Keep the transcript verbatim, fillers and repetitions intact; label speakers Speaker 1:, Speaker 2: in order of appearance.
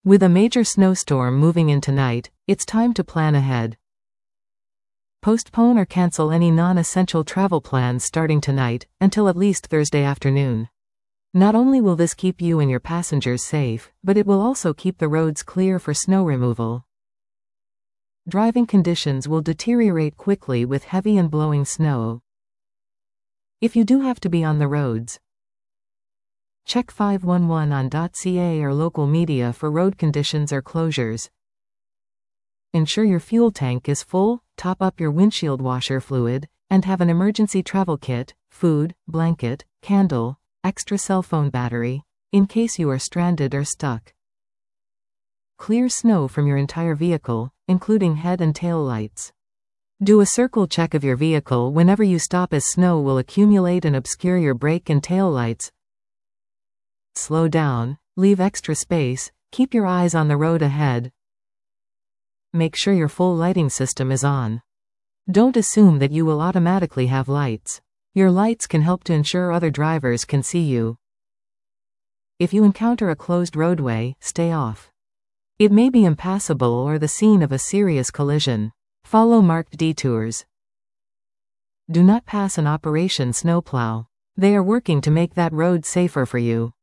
Speaker 1: With a major snowstorm moving in tonight, it's time to plan ahead. Postpone or cancel any non-essential travel plans starting tonight, until at least Thursday afternoon. Not only will this keep you and your passengers safe, but it will also keep the roads clear for snow removal. Driving conditions will deteriorate quickly with heavy and blowing snow. If you do have to be on the roads, check five one one on .ca or local media for road conditions or closures. Ensure your fuel tank is full, top up your windshield washer fluid, and have an emergency travel kit, food, blanket, candle, extra cell phone battery, in case you are stranded or stuck. Clear snow from your entire vehicle, including head and tail lights. Do a circle check of your vehicle whenever you stop, as snow will accumulate and obscure your brake and tail lights. Slow down, leave extra space, keep your eyes on the road ahead. Make sure your full lighting system is on. Don't assume that you will automatically have lights. Your lights can help to ensure other drivers can see you. If you encounter a closed roadway, stay off. It may be impassable or the scene of a serious collision. Follow marked detours. Do not pass an Operation Snowplow. They are working to make that road safer for you.